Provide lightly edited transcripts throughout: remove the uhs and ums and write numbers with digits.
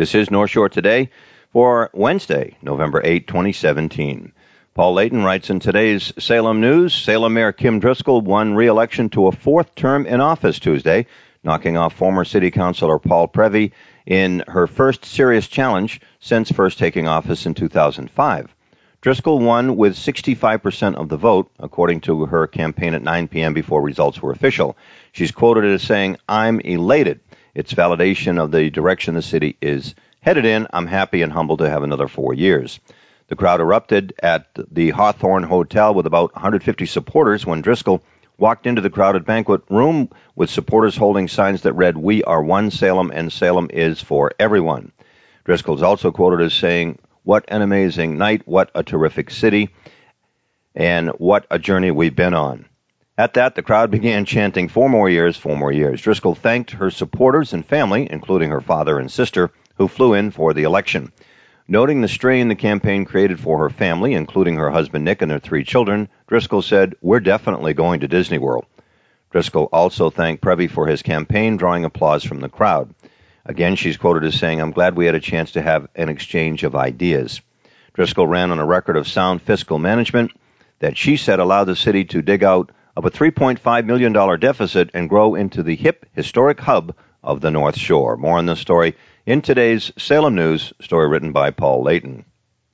This is North Shore Today for Wednesday, November 8, 2017. Paul Layton writes in today's Salem News, Salem Mayor Kim Driscoll won re-election to a fourth term in office Tuesday, knocking off former City Councilor Paul Prevey in her first serious challenge since first taking office in 2005. Driscoll won with 65% of the vote, according to her campaign at 9 p.m. before results were official. She's quoted as saying, "I'm elated. It's validation of the direction the city is headed in. I'm happy and humbled to have another 4 years." The crowd erupted at the Hawthorne Hotel with about 150 supporters when Driscoll walked into the crowded banquet room with supporters holding signs that read, "We are one Salem and Salem is for everyone." Driscoll is also quoted as saying, "What an amazing night, what a terrific city, and what a journey we've been on." At that, the crowd began chanting, "4 more years, 4 more years." Driscoll thanked her supporters and family, including her father and sister, who flew in for the election. Noting the strain the campaign created for her family, including her husband Nick and their 3 children, Driscoll said, "We're definitely going to Disney World." Driscoll also thanked Prevey for his campaign, drawing applause from the crowd. Again, she's quoted as saying, "I'm glad we had a chance to have an exchange of ideas." Driscoll ran on a record of sound fiscal management that she said allowed the city to dig out of a $3.5 million deficit and grow into the hip, historic hub of the North Shore. More on this story in today's Salem News, story written by Paul Layton.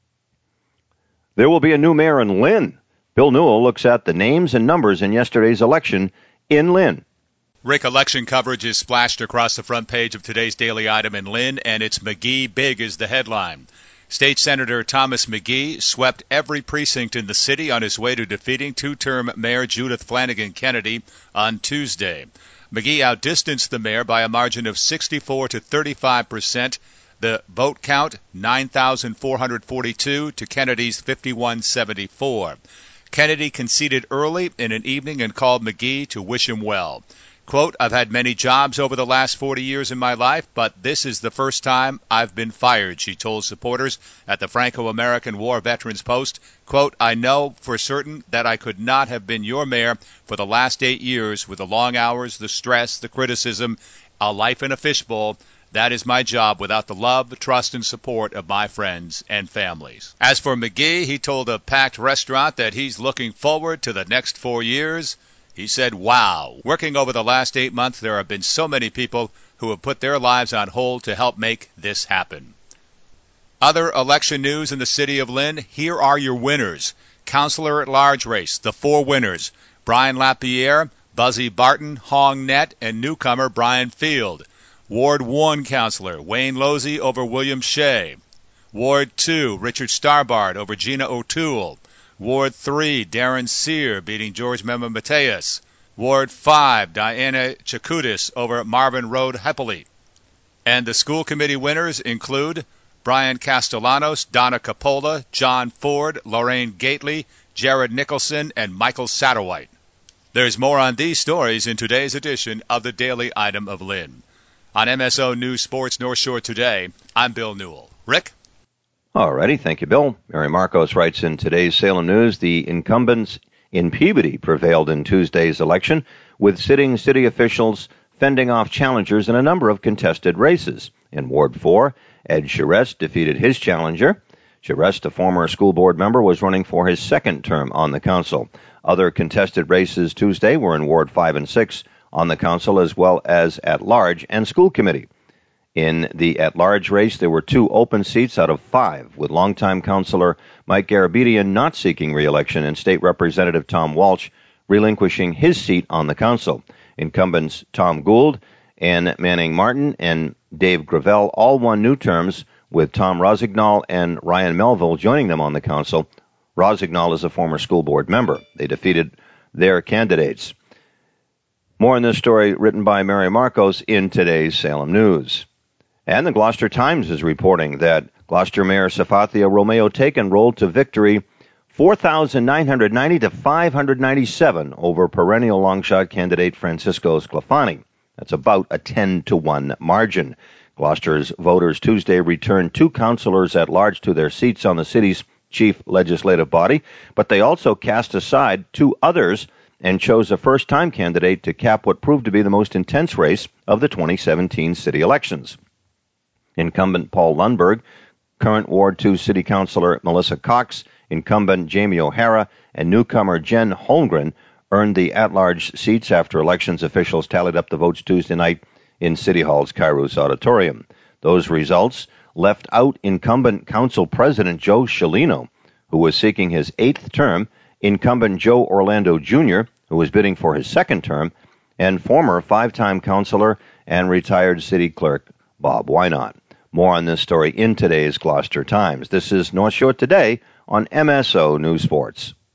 There will be a new mayor in Lynn. Bill Newell looks at the names and numbers in yesterday's election in Lynn. Rick, election coverage is splashed across the front page of today's daily item in Lynn, and it's McGee Big is the headline. State Senator Thomas McGee swept every precinct in the city on his way to defeating two-term Mayor Judith Flanagan Kennedy on Tuesday. McGee outdistanced the mayor by a margin of 64 to 35%. The vote count, 9,442 to Kennedy's 5,174. Kennedy conceded early in an evening and called McGee to wish him well. Quote, "I've had many jobs over the last 40 years in my life, but this is the first time I've been fired," she told supporters at the Franco-American War Veterans Post. Quote, "I know for certain that I could not have been your mayor for the last 8 years with the long hours, the stress, the criticism, a life in a fishbowl. That is my job without the love, trust, and support of my friends and families." As for McGee, he told a packed restaurant that he's looking forward to the next 4 years. He said, "Wow, working over the last 8 months, there have been so many people who have put their lives on hold to help make this happen." Other election news in the city of Lynn, here are your winners. Councilor at Large race, the 4 winners, Brian Lapierre, Buzzy Barton, Hong Net, and newcomer Brian Field. Ward 1 Councilor, Wayne Losey over William Shea. Ward 2, Richard Starbard over Gina O'Toole. Ward 3, Darren Sear beating George Mema Mateus. Ward 5, Diana Chakutis over Marvin Road Heppley. And the school committee winners include Brian Castellanos, Donna Capola, John Ford, Lorraine Gately, Jared Nicholson, and Michael Satterwhite. There's more on these stories in today's edition of the Daily Item of Lynn. On MSO News Sports North Shore Today, I'm Bill Newell. Rick? All righty, thank you, Bill. Mary Marcos writes in today's Salem News, the incumbents in Peabody prevailed in Tuesday's election, with sitting city officials fending off challengers in a number of contested races. In Ward 4, Ed Charest defeated his challenger. Charest, a former school board member, was running for his second term on the council. Other contested races Tuesday were in Ward 5 and 6 on the council, as well as at large and school committee. In the at-large race, there were 2 open seats out of 5, with longtime councilor Mike Garabedian not seeking re-election and State Representative Tom Walsh relinquishing his seat on the council. Incumbents Tom Gould, Ann Manning Martin, and Dave Gravel all won new terms, with Tom Rosignol and Ryan Melville joining them on the council. Rosignol is a former school board member. They defeated their candidates. More on this story written by Mary Marcos in today's Salem News. And the Gloucester Times is reporting that Gloucester Mayor Safathia Romeo Taken rolled to victory 4,990 to 597 over perennial longshot candidate Francisco Sclafani. That's about a 10-1 margin. Gloucester's voters Tuesday returned 2 councillors at large to their seats on the city's chief legislative body, but they also cast aside 2 others and chose a first-time candidate to cap what proved to be the most intense race of the 2017 city elections. Incumbent Paul Lundberg, current Ward 2 City Councilor Melissa Cox, incumbent Jamie O'Hara, and newcomer Jen Holmgren earned the at-large seats after elections officials tallied up the votes Tuesday night in City Hall's Kairos Auditorium. Those results left out incumbent Council President Joe Scialino, who was seeking his 8th term, incumbent Joe Orlando Jr., who was bidding for his 2nd term, and former 5-time councilor and retired city clerk Bob Wynot. More on this story in today's Gloucester Times. This is North Shore Today on MSO News Sports.